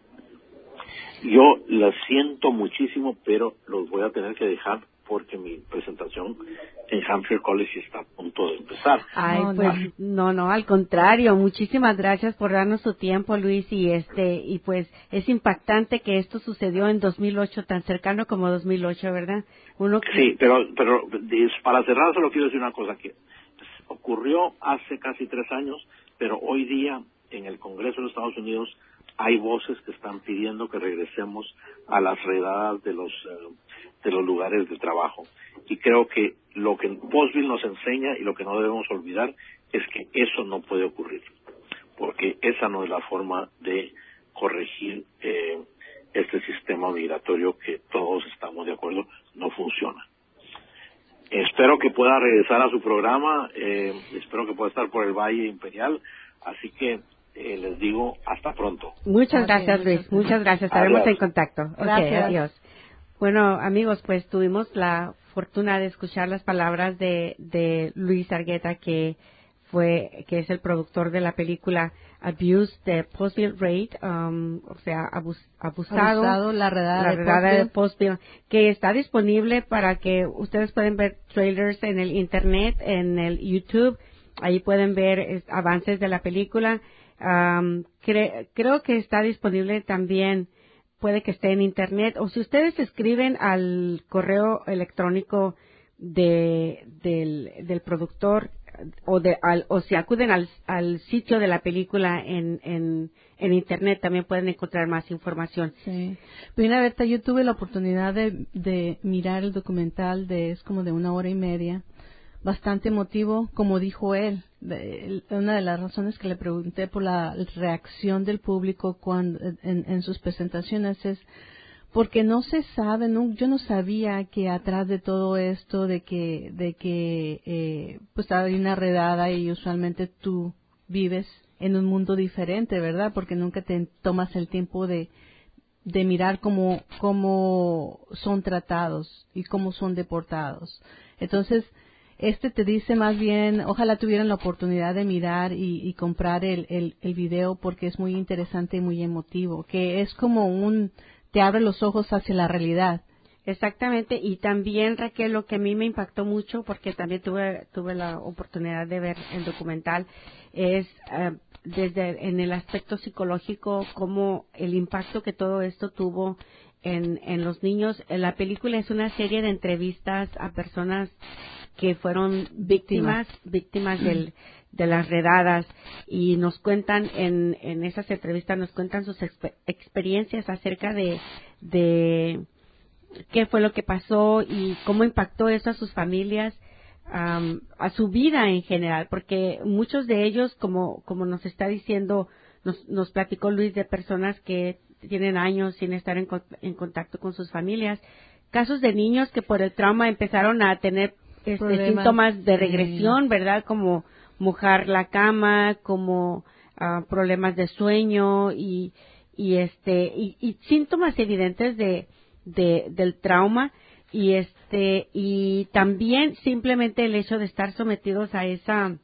Yo la siento muchísimo, pero los voy a tener que dejar porque mi presentación en Hampshire College está a punto de empezar. Ay, No, pues no, no, al contrario. Muchísimas gracias por darnos su tiempo, Luis, y este y pues es impactante que esto sucedió en dos mil ocho, tan cercano como dos mil ocho, ¿verdad? Uno que... Sí, pero pero para cerrar solo quiero decir una cosa, que ocurrió hace casi tres años, pero hoy día en el Congreso de los Estados Unidos hay voces que están pidiendo que regresemos a las redadas de los uh, de los lugares de trabajo. Y creo que lo que Postville nos enseña y lo que no debemos olvidar es que eso no puede ocurrir. porque esa no es la forma de corregir eh, este sistema migratorio que todos estamos de acuerdo no funciona. Espero que pueda regresar a su programa, eh, espero que pueda estar por el Valle Imperial, así que eh, les digo hasta pronto. Muchas Okay, gracias, muchas Luis, gracias. muchas gracias, estaremos Adiós. en contacto. Gracias. Okay, adiós. Bueno, amigos, pues tuvimos la fortuna de escuchar las palabras de, de Luis Argueta, que fue, que es el productor de la película Abuse de Postville Raid, um, o sea, abus, abusado, Abusado, la redada, la de, redada de Postville. Postville, que está disponible para que ustedes pueden ver trailers en el internet, en el YouTube, ahí pueden ver es, avances de la película. Um, cre, creo que está disponible también, puede que esté en internet, o si ustedes escriben al correo electrónico de, del, del productor, o de al, o si acuden al, al sitio de la película en, en, en internet, también pueden encontrar más información. Sí. Mira, Berta, yo tuve la oportunidad de, de mirar el documental, de es como de una hora y media, bastante emotivo, como dijo él. Una de las razones que le pregunté por la reacción del público cuando en, en sus presentaciones es porque no se sabe, no, yo no sabía que atrás de todo esto, de que, de que, eh, pues hay una redada y usualmente tú vives en un mundo diferente, ¿verdad? Porque nunca te tomas el tiempo de, de mirar cómo, cómo son tratados y cómo son deportados. Entonces, este te dice más bien, ojalá tuvieran la oportunidad de mirar y, y comprar el, el, el video porque es muy interesante y muy emotivo, que es como un, te abre los ojos hacia la realidad. Exactamente, y también, Raquel, lo que a mí me impactó mucho, porque también tuve tuve la oportunidad de ver el documental, es uh, desde en el aspecto psicológico, cómo el impacto que todo esto tuvo en, en los niños. La película es una serie de entrevistas a personas que fueron víctimas, víctimas del, de las redadas, y nos cuentan en, en esas entrevistas, nos cuentan sus exper- experiencias acerca de, de qué fue lo que pasó y cómo impactó eso a sus familias, um, a su vida en general, porque muchos de ellos, como, como nos está diciendo, nos, nos platicó Luis, de personas que tienen años sin estar en, en contacto con sus familias, casos de niños que por el trauma empezaron a tener este, síntomas de regresión, ¿verdad? Como mojar la cama, como uh, problemas de sueño y, y este, y, y síntomas evidentes de, de, del trauma, y este, y también simplemente el hecho de estar sometidos a esa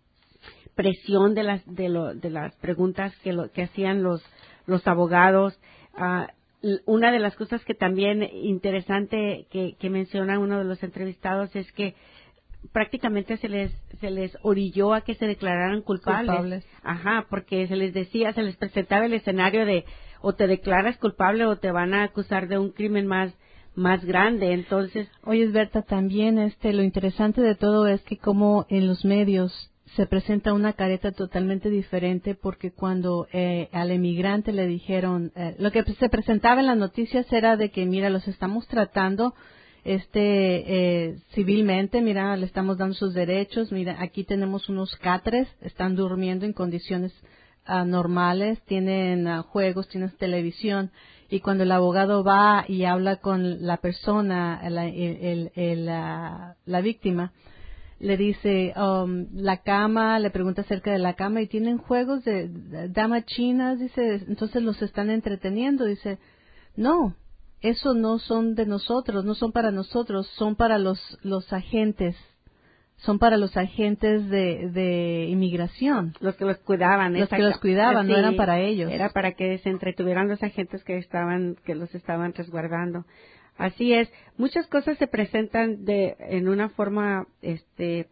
presión de las, de lo, de las preguntas que lo, que hacían los, los abogados. Uh, Una de las cosas que también interesante que, que menciona uno de los entrevistados es que prácticamente se les se les orilló a que se declararan culpables. culpables. Ajá, porque se les decía, se les presentaba el escenario de o te declaras culpable o te van a acusar de un crimen más más grande. Entonces, oye, Berta, también este lo interesante de todo es que como en los medios se presenta una careta totalmente diferente, porque cuando eh, al emigrante le dijeron, eh, lo que se presentaba en las noticias era de que, mira, los estamos tratando este eh, civilmente, mira, le estamos dando sus derechos, mira, aquí tenemos unos catres, están durmiendo en condiciones uh, normales, tienen uh, juegos, tienen televisión, y cuando el abogado va y habla con la persona, la, el, el, el, la, la víctima, le dice um, la cama, le pregunta acerca de la cama y tienen juegos de, de damas chinas, dice, entonces los están entreteniendo, dice, no, eso no son de nosotros, no son para nosotros, son para los los agentes, son para los agentes de, de inmigración. Los que los cuidaban. Los que los cuidaban, sí, no eran para ellos. Era para que se entretuvieran los agentes que estaban, que los estaban resguardando. Así es, muchas cosas se presentan de en una forma, este,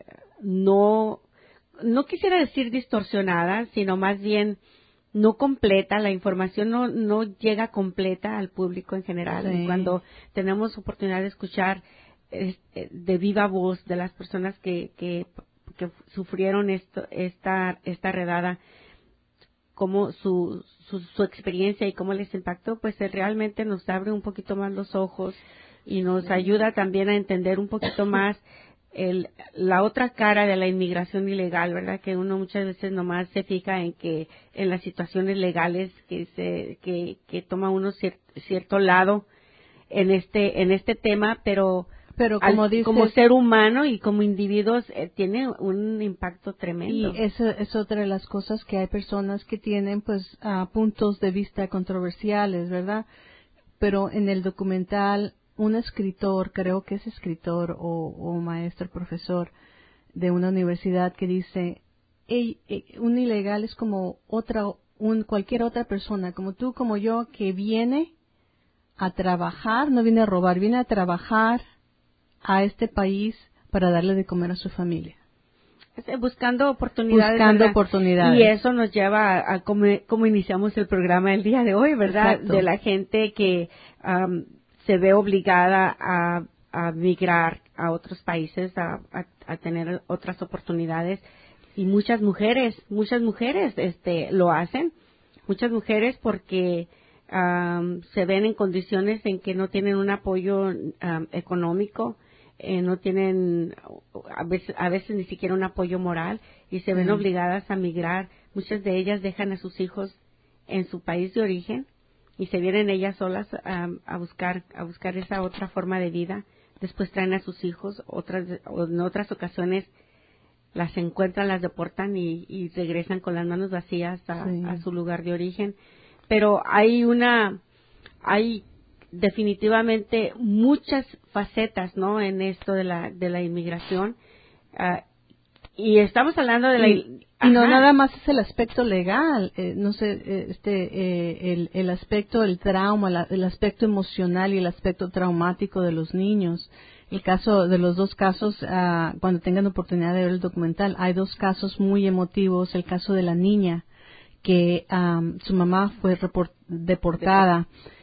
no, no quisiera decir distorsionada, sino más bien no completa. La información no no llega completa al público en general. Sí. Y cuando tenemos oportunidad de escuchar este, de viva voz de las personas que que, que sufrieron esto, esta esta redada, cómo su, su su experiencia y cómo les impactó, pues realmente nos abre un poquito más los ojos y nos ayuda también a entender un poquito más el, la otra cara de la inmigración ilegal, ¿verdad? Que uno muchas veces nomás se fija en que en las situaciones legales que se que, que toma uno cier, cierto lado en este en este tema, pero pero como al, dices, como ser humano y como individuos eh, tiene un impacto tremendo. Y eso es otra de las cosas, que hay personas que tienen pues uh, puntos de vista controversiales, ¿verdad? Pero en el documental, un escritor, creo que es escritor o, o maestro, profesor de una universidad, que dice, hey, hey, un ilegal es como otra, un, cualquier otra persona, como tú, como yo, que viene a trabajar, no viene a robar, viene a trabajar a este país para darle de comer a su familia. Buscando oportunidades. Buscando ¿verdad? oportunidades. Y eso nos lleva a, a cómo, cómo iniciamos el programa el día de hoy, ¿verdad? Exacto. De la gente que um, se ve obligada a, a migrar a otros países, a, a, a tener otras oportunidades. Y muchas mujeres, muchas mujeres este, lo hacen. Muchas mujeres porque um, se ven en condiciones en que no tienen un apoyo um, económico. Eh, no tienen a veces, a veces ni siquiera un apoyo moral y se ven mm. obligadas a migrar. Muchas de ellas dejan a sus hijos en su país de origen y se vienen ellas solas a, a buscar a buscar esa otra forma de vida. Después traen a sus hijos, otras o en otras ocasiones las encuentran, las deportan y, y regresan con las manos vacías a, sí. a su lugar de origen. Pero hay una hay definitivamente muchas facetas, ¿no? En esto de la de la inmigración uh, y estamos hablando de la y, y no nada más es el aspecto legal, eh, no sé, este eh, el el aspecto del trauma, la, el aspecto emocional y el aspecto traumático de los niños. El caso de los dos casos, uh, cuando tengan oportunidad de ver el documental, hay dos casos muy emotivos. El caso de la niña que um, su mamá fue report, deportada.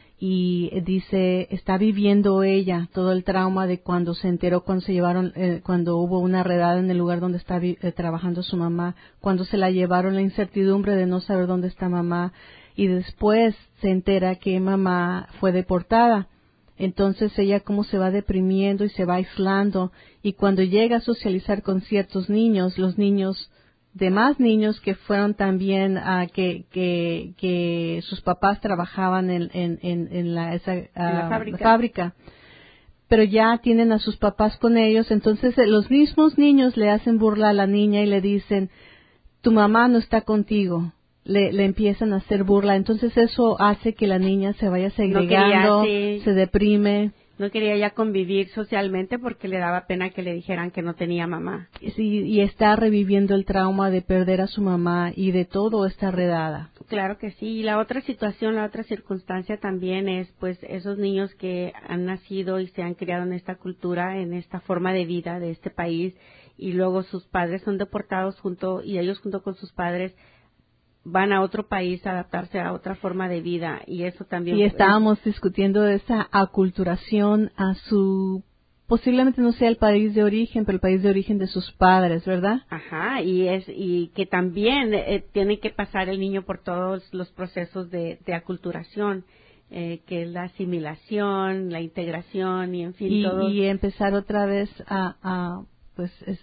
Y dice, está viviendo ella todo el trauma de cuando se enteró, cuando se llevaron, eh, cuando hubo una redada en el lugar donde está eh, trabajando su mamá, cuando se la llevaron, la incertidumbre de no saber dónde está mamá, y después se entera que mamá fue deportada. Entonces ella cómo se va deprimiendo y se va aislando, y cuando llega a socializar con ciertos niños, los niños demás niños que fueron también uh, que, que que sus papás trabajaban en en en, en la esa uh, en la fábrica. fábrica, pero ya tienen a sus papás con ellos. Entonces eh, los mismos niños le hacen burla a la niña y le dicen, tu mamá no está contigo. Le, le empiezan a hacer burla. Entonces eso hace que la niña se vaya segregando, no quería, sí. se deprime. No quería ya convivir socialmente porque le daba pena que le dijeran que no tenía mamá. Sí, y está reviviendo el trauma de perder a su mamá y de todo esta redada. Claro que sí. Y la otra situación, la otra circunstancia también es, pues, esos niños que han nacido y se han criado en esta cultura, en esta forma de vida de este país, y luego sus padres son deportados junto, y ellos junto con sus padres van a otro país a adaptarse a otra forma de vida, y eso también. Y estábamos discutiendo de esa aculturación a su, posiblemente no sea el país de origen, pero el país de origen de sus padres, ¿verdad? Ajá, y es y que también eh, tiene que pasar el niño por todos los procesos de, de aculturación, eh, que es la asimilación, la integración y en fin y, todo. Y empezar otra vez a, a pues es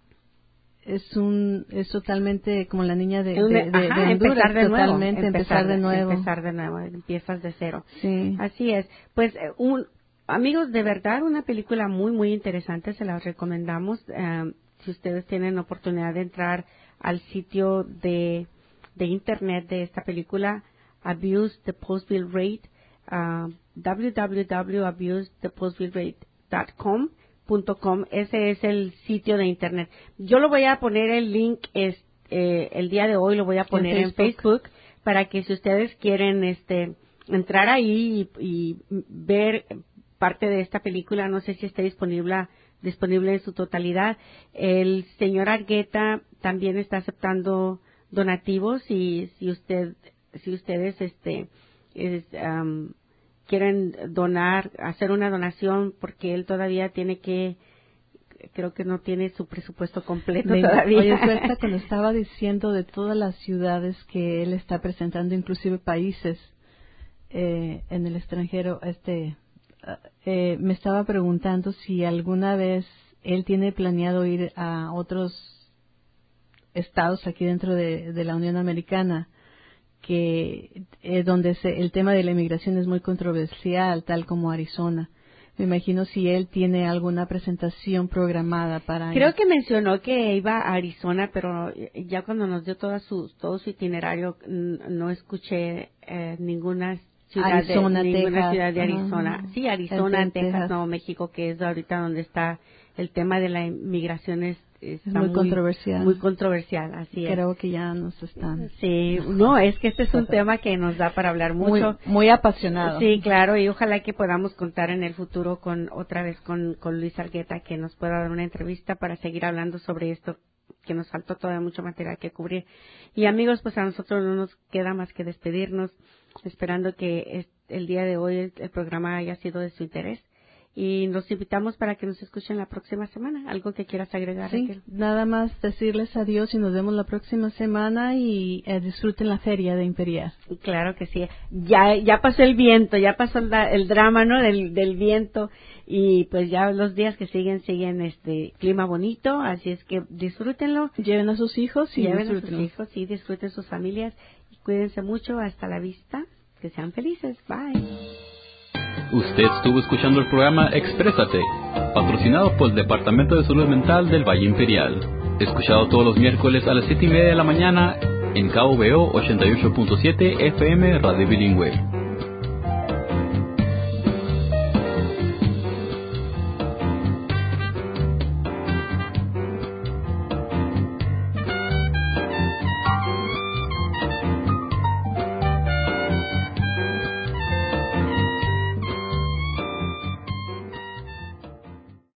es un es totalmente como la niña de, un, de, de, ajá, de Honduras, empezar de totalmente nuevo, empezar, empezar de nuevo empezar de nuevo empiezas de cero. Sí, así es. Pues un amigos, de verdad una película muy muy interesante, se la recomendamos. Um, si ustedes tienen oportunidad de entrar al sitio de de internet de esta película, Abuse the Postville Rate, uh, w w w punto abuse the postville rate punto com Punto com, ese es el sitio de internet. Yo lo voy a poner el link es, eh, el día de hoy, lo voy a poner en Facebook. en Facebook para que si ustedes quieren este entrar ahí y, y ver parte de esta película, no sé si está disponible disponible en su totalidad. El señor Argueta también está aceptando donativos y si usted si ustedes este es, um, quieren donar, hacer una donación, porque él todavía tiene que, creo que no tiene su presupuesto completo Me, todavía. Oye, suelta cuando estaba diciendo de todas las ciudades que él está presentando, inclusive países eh, en el extranjero, este, eh, me estaba preguntando si alguna vez él tiene planeado ir a otros estados aquí dentro de, de la Unión Americana, que eh, donde se, el tema de la inmigración es muy controversial, tal como Arizona. Me imagino si él tiene alguna presentación programada para... Creo que mencionó que iba a Arizona, pero ya cuando nos dio toda su, todo su itinerario, no escuché eh, ninguna ciudad Arizona, de, ninguna Texas. ciudad de Arizona. Uh-huh. Sí, Arizona, en Texas, Texas. Nuevo México, que es ahorita donde está el tema de la inmigración es, está es muy, muy controversial. Muy controversial, así es. Creo que ya nos están. Sí, no, es que este es un tema que nos da para hablar mucho. Muy, muy apasionado. Sí, claro, y ojalá que podamos contar en el futuro con otra vez con, con Luis Argueta, que nos pueda dar una entrevista para seguir hablando sobre esto, que nos faltó todavía mucho material que cubrir. Y amigos, pues a nosotros no nos queda más que despedirnos, esperando que el día de hoy el, el programa haya sido de su interés. Y los invitamos para que nos escuchen la próxima semana. ¿Algo que quieras agregar, Sí, Raquel? nada más decirles adiós y nos vemos la próxima semana y eh, disfruten la feria de Imperial. Claro que sí. Ya ya pasó el viento, ya pasó el, el drama, ¿no? Del, del viento y pues ya los días que siguen siguen este clima bonito, así es que disfrútenlo. Lleven a sus hijos y Lleven a sus disfrútenlo. hijos y disfruten sus familias. Y cuídense mucho. Hasta la vista. Que sean felices. Bye. Usted estuvo escuchando el programa Exprésate, patrocinado por el Departamento de Salud Mental del Valle Imperial. Escuchado todos los miércoles a las siete y media de la mañana en K V O ochenta y ocho punto siete F M Radio Bilingüe.